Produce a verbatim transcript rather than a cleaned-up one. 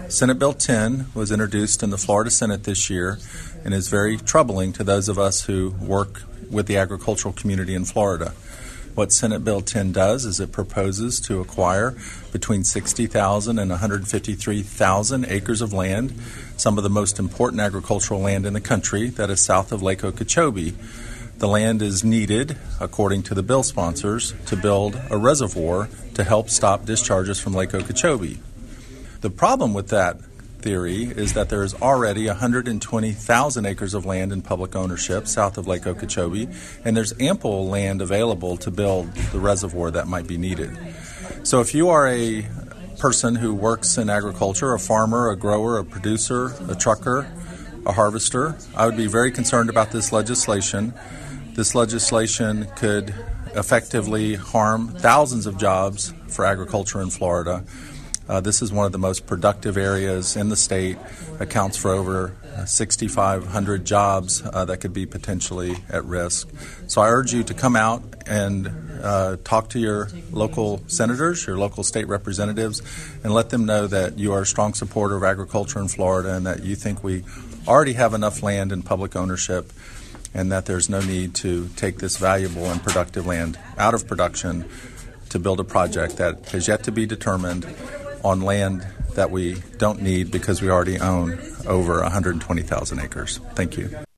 Senate Bill ten was introduced in the Florida Senate this year and is very troubling to those of us who work with the agricultural community in Florida. What Senate Bill ten does is it proposes to acquire between sixty thousand and one hundred fifty-three thousand acres of land, some of the most important agricultural land in the country that is south of Lake Okeechobee. The land is needed, according to the bill sponsors, to build a reservoir to help stop discharges from Lake Okeechobee. The problem with that theory is that there is already one hundred twenty thousand acres of land in public ownership south of Lake Okeechobee, and there's ample land available to build the reservoir that might be needed. So if you are a person who works in agriculture, a farmer, a grower, a producer, a trucker, a harvester, I would be very concerned about this legislation. This legislation could effectively harm thousands of jobs for agriculture in Florida. Uh, this is one of the most productive areas in the state, accounts for over six thousand five hundred jobs uh, that could be potentially at risk. So I urge you to come out and uh, talk to your local senators, your local state representatives, and let them know that you are a strong supporter of agriculture in Florida and that you think we already have enough land in public ownership and that there's no need to take this valuable and productive land out of production to build a project that has yet to be determined on land that we don't need because we already own over one hundred twenty thousand acres. Thank you.